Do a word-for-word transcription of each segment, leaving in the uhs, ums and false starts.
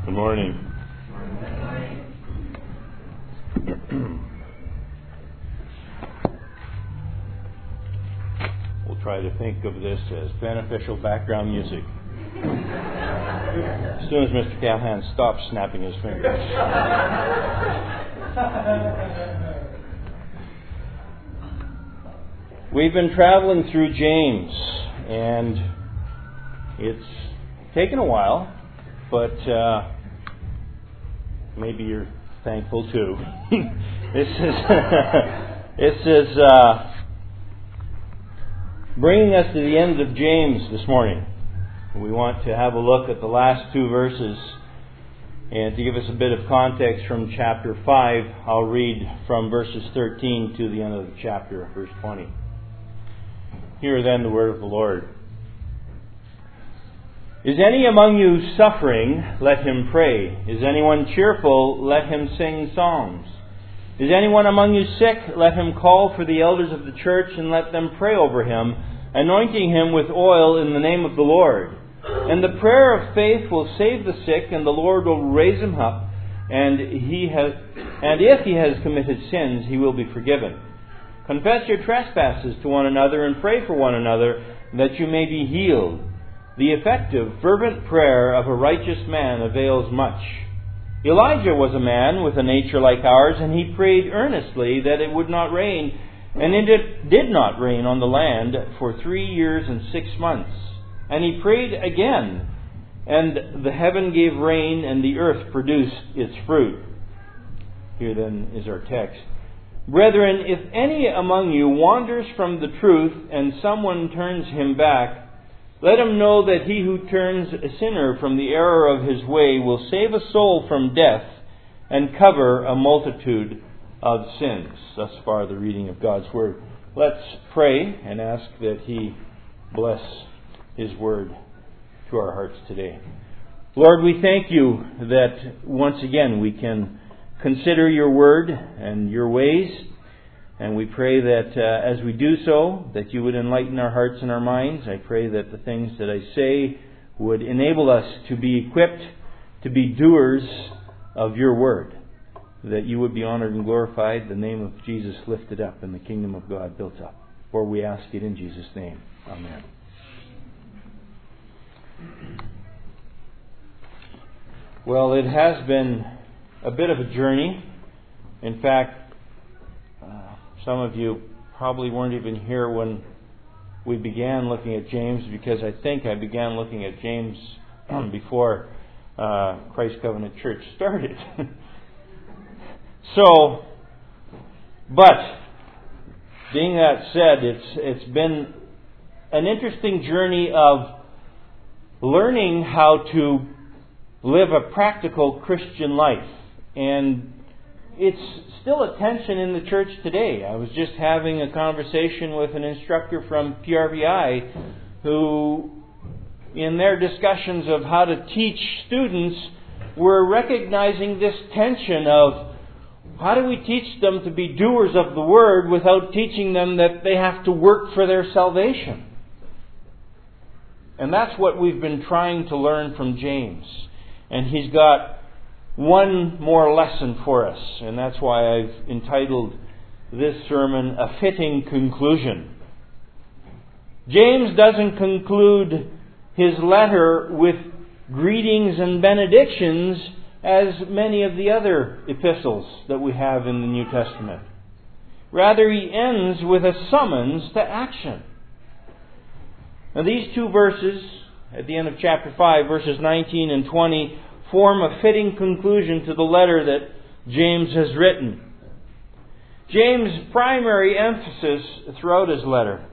Good morning. We'll try to think of this as beneficial background music. As soon as Mister Callahan stops snapping his fingers. We've been traveling through James, and it's taken a while, but uh, maybe you're thankful too. this is this is uh, bringing us to the end of James this morning. We want to have a look at the last two verses, and to give us a bit of context from chapter five, I'll read from verses thirteen to the end of the chapter, verse twenty. Hear then the word of the Lord. Is any among you suffering? Let him pray. Is anyone cheerful? Let him sing psalms. Is anyone among you sick? Let him call for the elders of the church and let them pray over him, anointing him with oil in the name of the Lord. And the prayer of faith will save the sick, and the Lord will raise him up. And he has, and if he has committed sins, he will be forgiven. Confess your trespasses to one another and pray for one another that you may be healed. The effective, fervent prayer of a righteous man avails much. Elijah was a man with a nature like ours, and he prayed earnestly that it would not rain, and it did not rain on the land for three years and six months. And he prayed again, and the heaven gave rain, and the earth produced its fruit. Here then is our text. Brethren, if any among you wanders from the truth, and someone turns him back, let him know that he who turns a sinner from the error of his way will save a soul from death and cover a multitude of sins. Thus far the reading of God's Word. Let's pray and ask that He bless His Word to our hearts today. Lord, we thank You that once again we can consider Your Word and Your ways. And we pray that uh, as we do so, that You would enlighten our hearts and our minds. I pray that the things that I say would enable us to be equipped to be doers of Your Word. That You would be honored and glorified, the name of Jesus lifted up, and the kingdom of God built up. For we ask it in Jesus' name. Amen. Well, it has been a bit of a journey. In fact, some of you probably weren't even here when we began looking at James, because I think I began looking at James before uh, Christ Covenant Church started. so, but being that said, it's it's been an interesting journey of learning how to live a practical Christian life, and it's still a tension in the church today. I was just having a conversation with an instructor from P R V I who, in their discussions of how to teach students, were recognizing this tension of how do we teach them to be doers of the Word without teaching them that they have to work for their salvation. And that's what we've been trying to learn from James. And he's got one more lesson for us, and that's why I've entitled this sermon A Fitting Conclusion. James doesn't conclude his letter with greetings and benedictions as many of the other epistles that we have in the New Testament. Rather, he ends with a summons to action. Now, these two verses, at the end of chapter five, verses nineteen and twenty, form a fitting conclusion to the letter that James has written. James' primary emphasis throughout his letter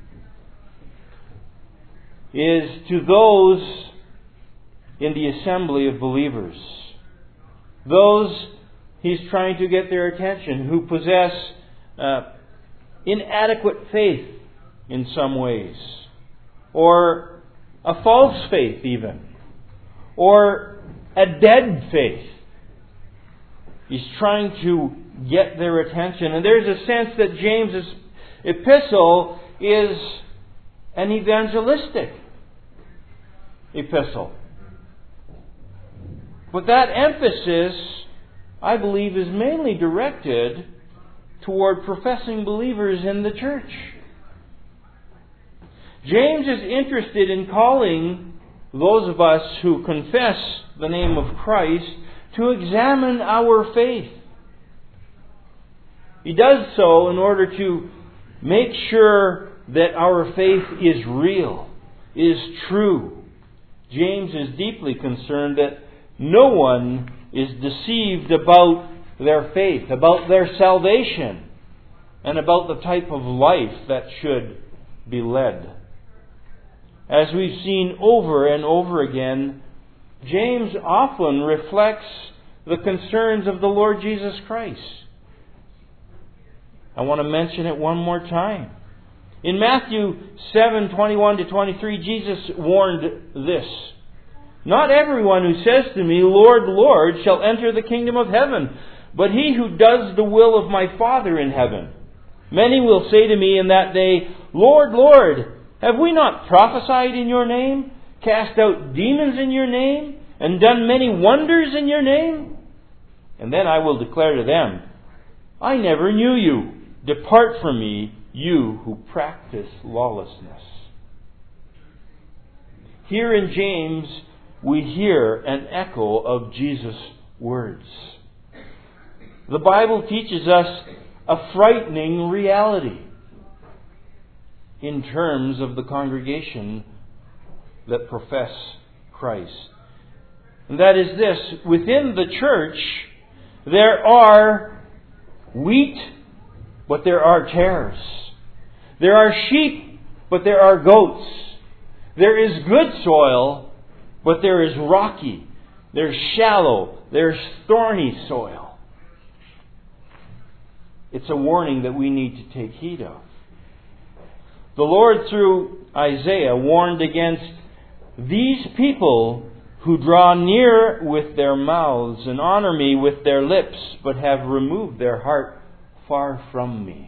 is to those in the assembly of believers. Those he's trying to get their attention who possess uh, inadequate faith in some ways, or a false faith even, or a dead faith. He's trying to get their attention. And there's a sense that James's epistle is an evangelistic epistle. But that emphasis, I believe, is mainly directed toward professing believers in the church. James is interested in calling those of us who confess the name of Christ to examine our faith. He does so in order to make sure that our faith is real, is true. James is deeply concerned that no one is deceived about their faith, about their salvation, and about the type of life that should be led. As we've seen over and over again, James often reflects the concerns of the Lord Jesus Christ. I want to mention it one more time. In Matthew seven, twenty-one to twenty-three, Jesus warned this: "Not everyone who says to me, 'Lord, Lord,' shall enter the kingdom of heaven, but he who does the will of my Father in heaven. Many will say to me in that day, 'Lord, Lord, have we not prophesied in your name, cast out demons in your name, and done many wonders in your name?' And then I will declare to them, 'I never knew you. Depart from me, you who practice lawlessness.'" Here in James, we hear an echo of Jesus' words. The Bible teaches us a frightening reality in terms of the congregation that profess Christ. And that is this: within the church, there are wheat, but there are tares. There are sheep, but there are goats. There is good soil, but there is rocky. There's shallow. There's thorny soil. It's a warning that we need to take heed of. The Lord, through Isaiah, warned against these people who draw near with their mouths and honor me with their lips, but have removed their heart far from me.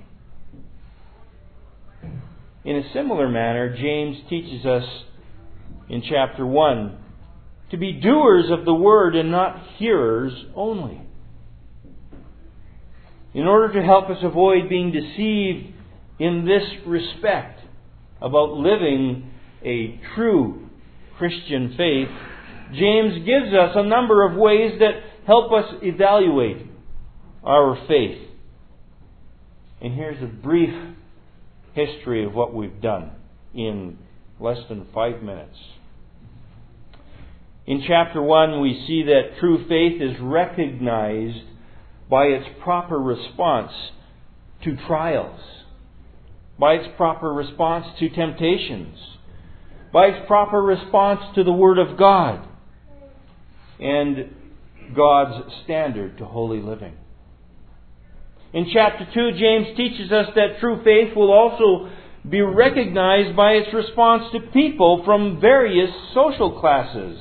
In a similar manner, James teaches us in chapter one to be doers of the word and not hearers only. In order to help us avoid being deceived in this respect about living a true Christian faith, James gives us a number of ways that help us evaluate our faith. And here's a brief history of what we've done in less than five minutes. In chapter one, we see that true faith is recognized by its proper response to trials, by its proper response to temptations, by its proper response to the Word of God and God's standard to holy living. In chapter two, James teaches us that true faith will also be recognized by its response to people from various social classes,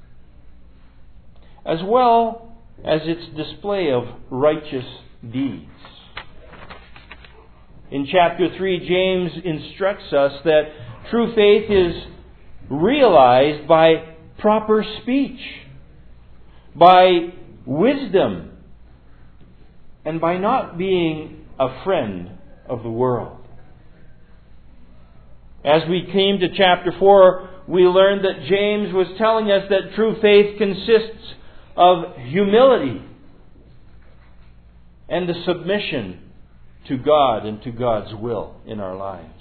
as well as its display of righteous deeds. In chapter three, James instructs us that true faith is realized by proper speech, by wisdom, and by not being a friend of the world. As we came to chapter four, we learned that James was telling us that true faith consists of humility and the submission to God and to God's will in our lives.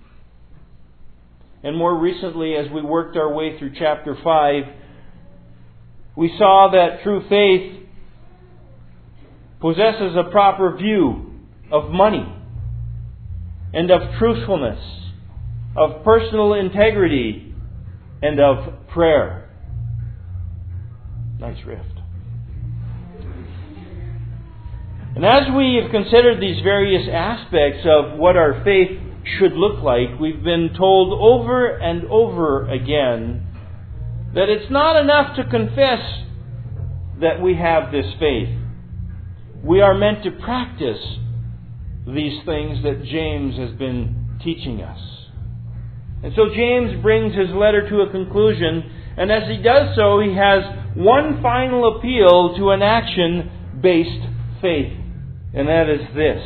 And more recently, as we worked our way through chapter five, we saw that true faith possesses a proper view of money and of truthfulness, of personal integrity, and of prayer. Nice riff. And as we have considered these various aspects of what our faith should look like, we've been told over and over again that it's not enough to confess that we have this faith. We are meant to practice these things that James has been teaching us. And so James brings his letter to a conclusion, and as he does so, he has one final appeal to an action-based faith, and that is this.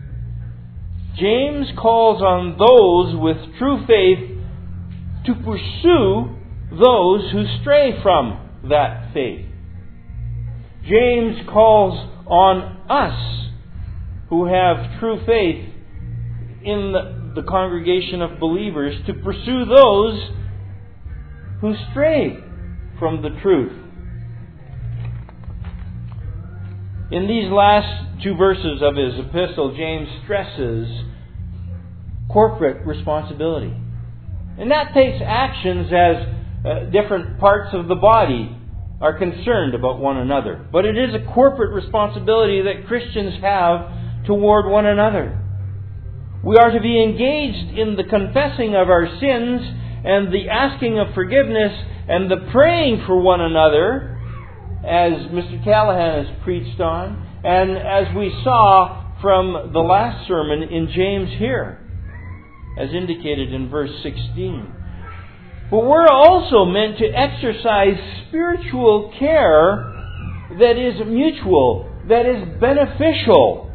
James calls on those with true faith to pursue those who stray from that faith. James calls on us who have true faith in the, the congregation of believers to pursue those who stray from the truth. In these last two verses of his epistle, James stresses corporate responsibility. And that takes actions as uh, different parts of the body are concerned about one another. But it is a corporate responsibility that Christians have toward one another. We are to be engaged in the confessing of our sins and the asking of forgiveness and the praying for one another, as Mister Callahan has preached on, and as we saw from the last sermon in James here, as indicated in verse sixteen. But we're also meant to exercise spiritual care that is mutual, that is beneficial.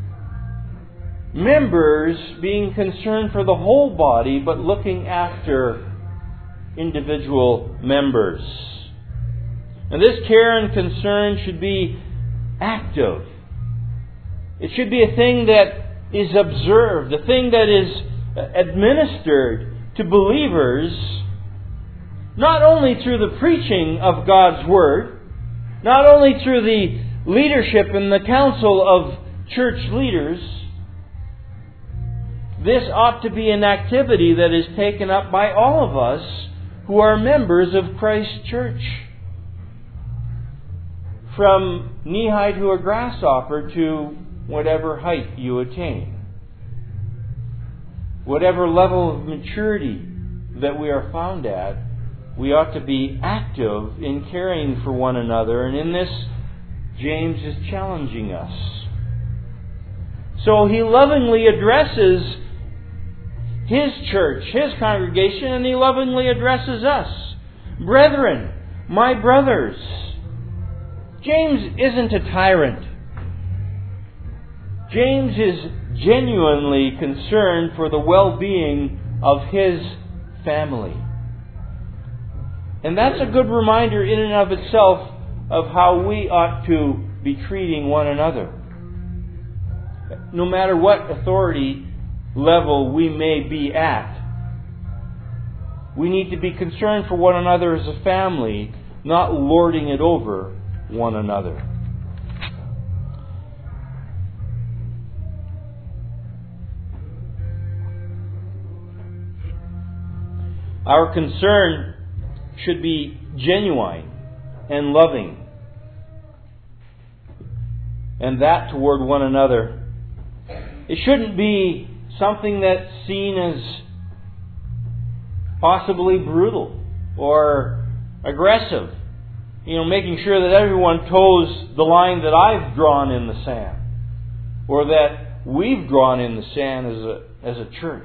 Members being concerned for the whole body, but looking after individual members. And this care and concern should be active. It should be a thing that is observed, a thing that is administered to believers, not only through the preaching of God's Word, not only through the leadership and the counsel of church leaders. This ought to be an activity that is taken up by all of us who are members of Christ's church. From knee-high to a grasshopper to whatever height you attain. Whatever level of maturity that we are found at, we ought to be active in caring for one another. And in this, James is challenging us. So he lovingly addresses his church, his congregation, and he lovingly addresses us. Brethren, my brothers. James isn't a tyrant. James is genuinely concerned for the well-being of his family. And that's a good reminder in and of itself of how we ought to be treating one another. No matter what authority level we may be at, we need to be concerned for one another as a family, not lording it over one another. Our concern should be genuine and loving, and that toward one another. It shouldn't be something that's seen as possibly brutal or aggressive. You know, making sure that everyone toes the line that I've drawn in the sand, or that we've drawn in the sand as a as a church.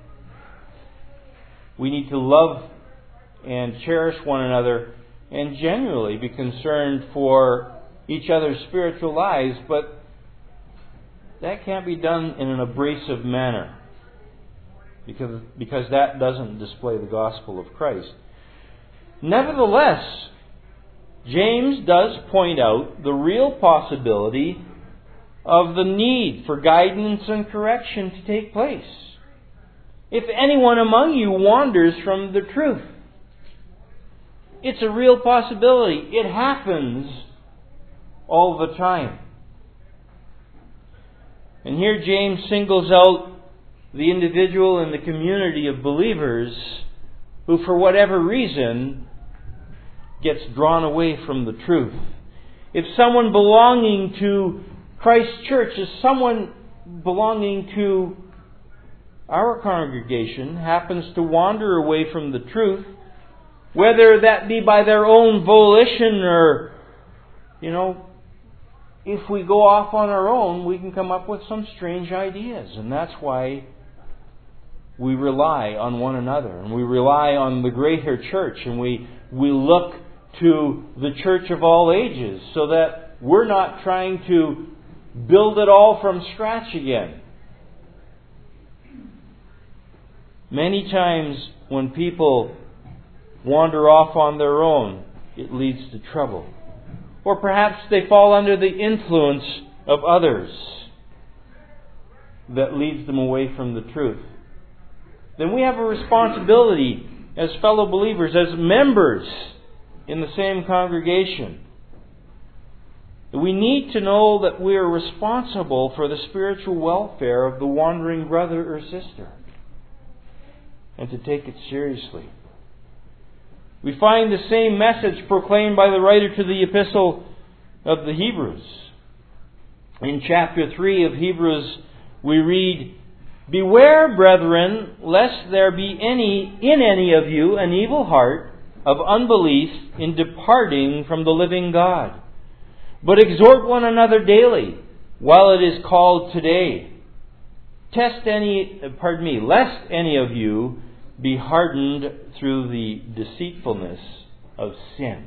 We need to love and cherish one another and genuinely be concerned for each other's spiritual lives, but that can't be done in an abrasive manner, because, because that doesn't display the gospel of Christ. Nevertheless, James does point out the real possibility of the need for guidance and correction to take place. If anyone among you wanders from the truth, it's a real possibility. It happens all the time. And here James singles out the individual and the community of believers who, for whatever reason, gets drawn away from the truth. If someone belonging to Christ's church, if someone belonging to our congregation happens to wander away from the truth, whether that be by their own volition or, you know, if we go off on our own, we can come up with some strange ideas. And that's why we rely on one another. And we rely on the greater church. And we, we look to the church of all ages, so that we're not trying to build it all from scratch again. Many times when people wander off on their own, it leads to trouble. Or perhaps they fall under the influence of others that leads them away from the truth. Then we have a responsibility as fellow believers, as members in the same congregation. We need to know that we are responsible for the spiritual welfare of the wandering brother or sister, and to take it seriously. We find the same message proclaimed by the writer to the Epistle of the Hebrews. In chapter three of Hebrews, we read, "Beware, brethren, lest there be any in any of you an evil heart of unbelief in departing from the living God. But exhort one another daily, while it is called today. Test any, pardon me, lest any of you be hardened through the deceitfulness of sin."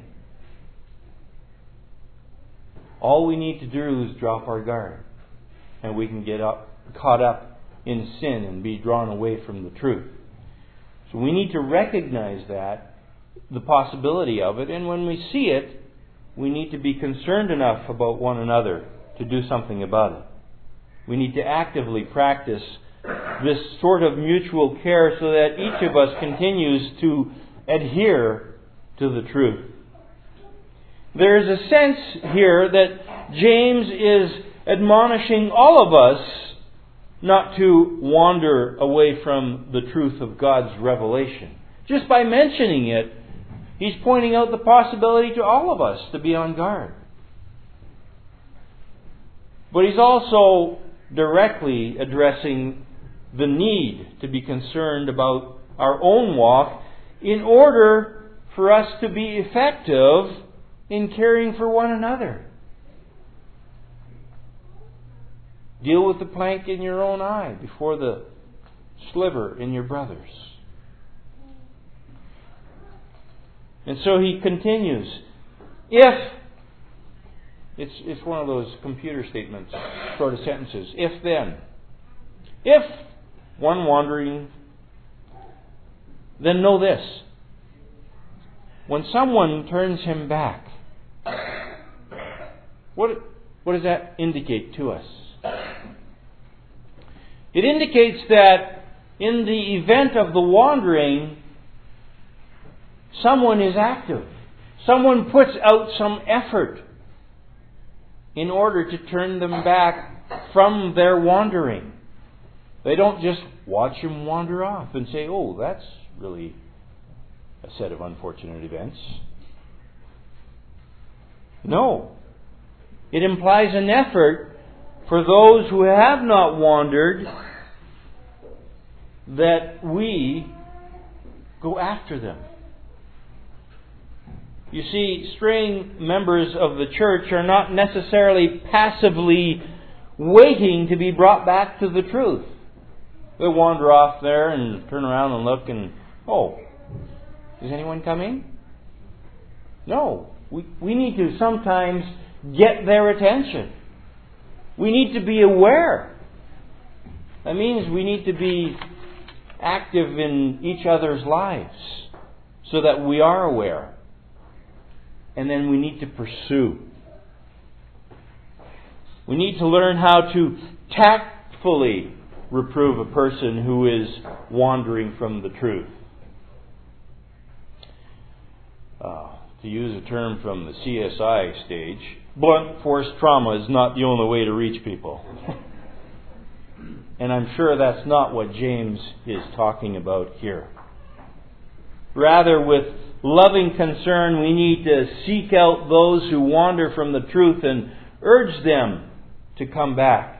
All we need to do is drop our guard, and we can get up, caught up in sin and be drawn away from the truth. So we need to recognize that, the possibility of it, and when we see it, we need to be concerned enough about one another to do something about it. We need to actively practice this sort of mutual care so that each of us continues to adhere to the truth. There is a sense here that James is admonishing all of us not to wander away from the truth of God's revelation. Just by mentioning it, he's pointing out the possibility to all of us to be on guard. But he's also directly addressing the need to be concerned about our own walk in order for us to be effective in caring for one another. Deal with the plank in your own eye before the sliver in your brother's. And so he continues, if, it's, it's one of those computer statements, sort of sentences, if then, if one wandering, then know this, when someone turns him back, what, what does that indicate to us? It indicates that in the event of the wandering, someone is active. Someone puts out some effort in order to turn them back from their wandering. They don't just watch them wander off and say, "Oh, that's really a set of unfortunate events." No. It implies an effort for those who have not wandered, that we go after them. You see, straying members of the church are not necessarily passively waiting to be brought back to the truth. They wander off there and turn around and look and, oh, is anyone coming? No. We, we need to sometimes get their attention. We need to be aware. That means we need to be active in each other's lives so that we are aware. And then we need to pursue. We need to learn how to tactfully reprove a person who is wandering from the truth. Uh, to use a term from the C S I stage, blunt force trauma is not the only way to reach people. And I'm sure that's not what James is talking about here. Rather, with loving concern, we need to seek out those who wander from the truth and urge them to come back.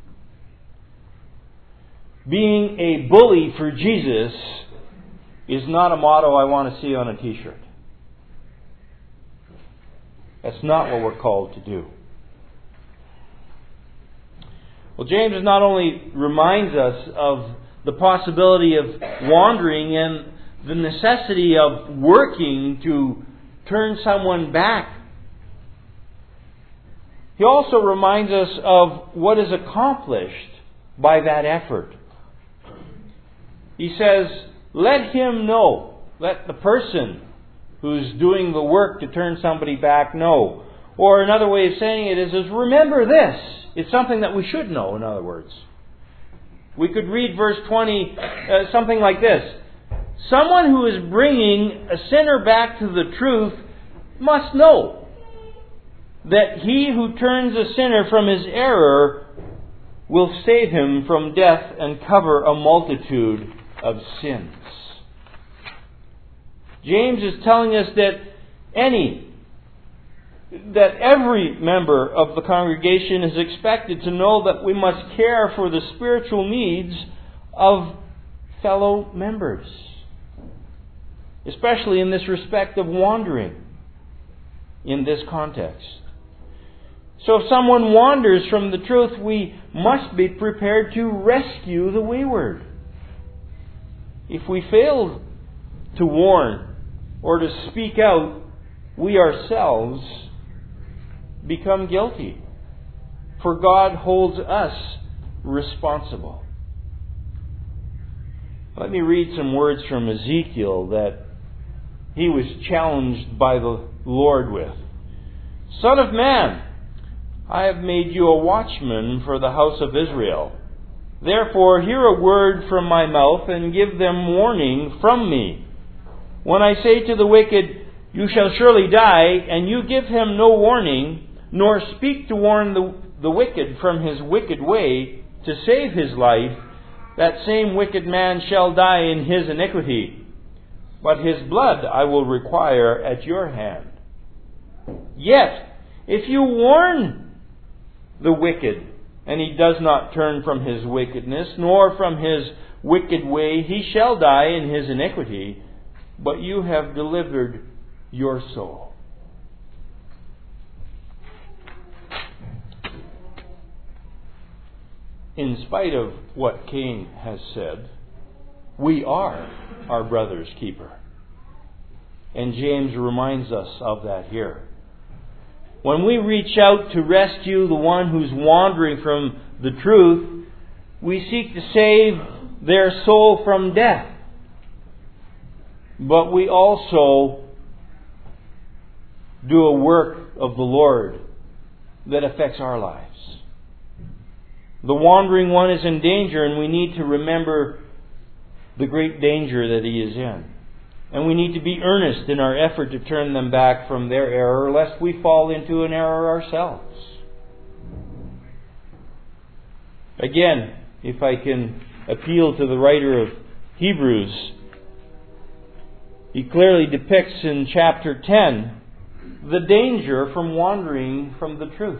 Being a bully for Jesus is not a motto I want to see on a t-shirt. That's not what we're called to do. Well, James not only reminds us of the possibility of wandering and the necessity of working to turn someone back. He also reminds us of what is accomplished by that effort. He says, let him know, let the person who's doing the work to turn somebody back know. Or another way of saying it is, is remember this. It's something that we should know, in other words. We could read verse twenty, uh, something like this. Someone who is bringing a sinner back to the truth must know that he who turns a sinner from his error will save him from death and cover a multitude of sins. James is telling us that any, that every member of the congregation is expected to know that we must care for the spiritual needs of fellow members, especially in this respect of wandering in this context. So if someone wanders from the truth, we must be prepared to rescue the wayward. If we fail to warn or to speak out, we ourselves become guilty. For God holds us responsible. Let me read some words from Ezekiel that he was challenged by the Lord with. Son of man, I have made you a watchman for the house of Israel. Therefore, hear a word from my mouth and give them warning from me. When I say to the wicked, you shall surely die, and you give him no warning, nor speak to warn the, the wicked from his wicked way to save his life, that same wicked man shall die in his iniquity. But his blood I will require at your hand. Yet, if you warn the wicked, and he does not turn from his wickedness, nor from his wicked way, he shall die in his iniquity, but you have delivered your soul. In spite of what Cain has said, we are our brother's keeper. And James reminds us of that here. When we reach out to rescue the one who's wandering from the truth, we seek to save their soul from death. But we also do a work of the Lord that affects our lives. The wandering one is in danger, and we need to remember the great danger that he is in. And we need to be earnest in our effort to turn them back from their error, lest we fall into an error ourselves. Again, if I can appeal to the writer of Hebrews, he clearly depicts in chapter ten the danger from wandering from the truth.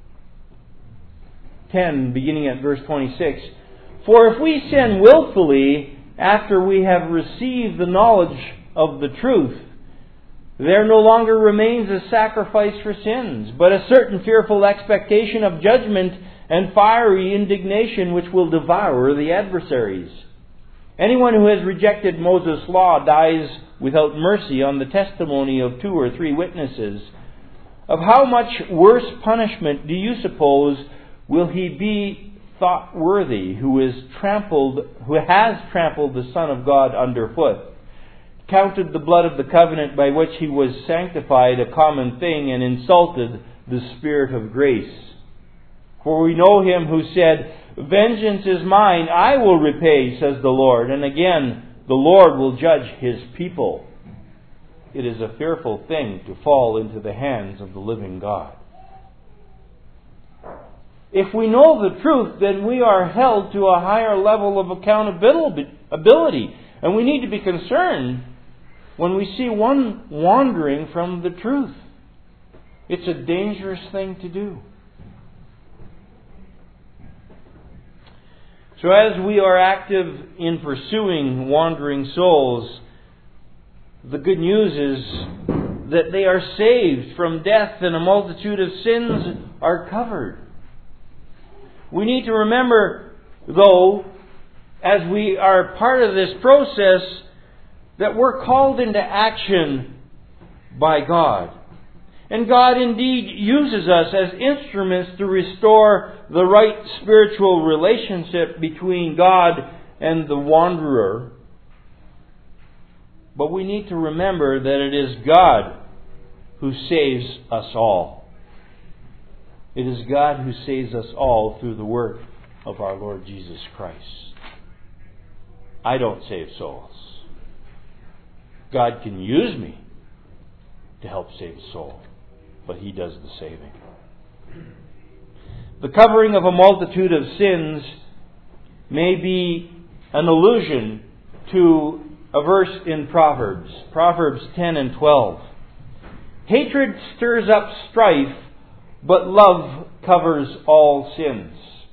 ten, beginning at verse twenty-six. For if we sin willfully after we have received the knowledge of the truth, there no longer remains a sacrifice for sins, but a certain fearful expectation of judgment and fiery indignation which will devour the adversaries. Anyone who has rejected Moses' law dies without mercy on the testimony of two or three witnesses. Of how much worse punishment do you suppose will he be thought worthy who is trampled, who has trampled the Son of God underfoot, counted the blood of the covenant by which he was sanctified a common thing, and insulted the Spirit of grace? For we know him who said, vengeance is mine, I will repay, says the Lord. And again, the Lord will judge his people. It is a fearful thing to fall into the hands of the living God. If we know the truth, then we are held to a higher level of accountability. And we need to be concerned when we see one wandering from the truth. It's a dangerous thing to do. So as we are active in pursuing wandering souls, the good news is that they are saved from death and a multitude of sins are covered. We need to remember, though, as we are part of this process, that we're called into action by God. And God indeed uses us as instruments to restore the right spiritual relationship between God and the wanderer. But we need to remember that it is God who saves us all. It is God who saves us all through the work of our Lord Jesus Christ. I don't save souls. God can use me to help save a soul, but He does the saving. The covering of a multitude of sins may be an allusion to a verse in Proverbs, Proverbs ten and twelve. Hatred stirs up strife, but love covers all sins.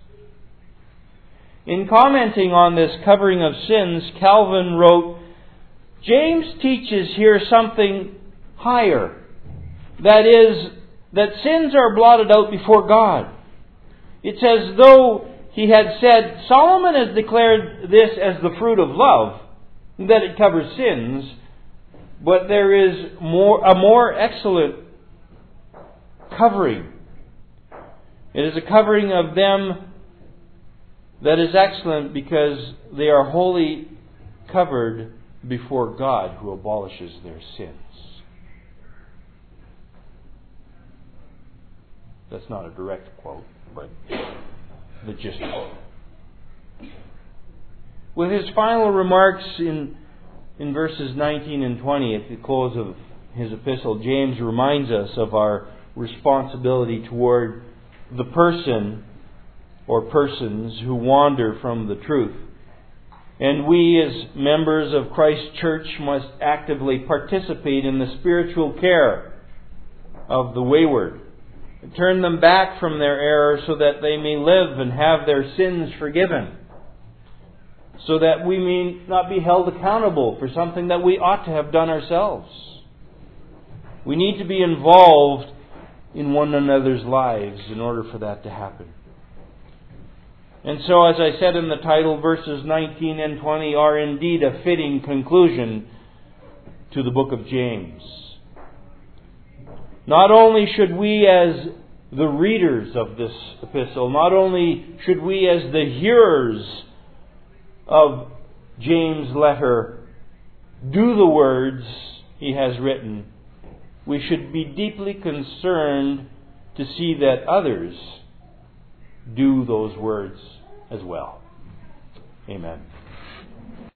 In commenting on this covering of sins, Calvin wrote, James teaches here something higher. That is, that sins are blotted out before God. It's as though he had said, Solomon has declared this as the fruit of love, that it covers sins, but there is more a more excellent covering. It is a covering of them that is excellent because they are wholly covered before God, who abolishes their sins. That's not a direct quote, but the gist of it. With his final remarks in, in verses nineteen and twenty at the close of his epistle, James reminds us of our responsibility toward the person or persons who wander from the truth. And we as members of Christ's church must actively participate in the spiritual care of the wayward. Turn them back from their error so that they may live and have their sins forgiven. So that we may not be held accountable for something that we ought to have done ourselves. We need to be involved in one another's lives in order for that to happen. And so, as I said in the title, verses nineteen and twenty are indeed a fitting conclusion to the book of James. Not only should we as the readers of this epistle, not only should we as the hearers of James' letter do the words he has written, we should be deeply concerned to see that others do those words as well. Amen.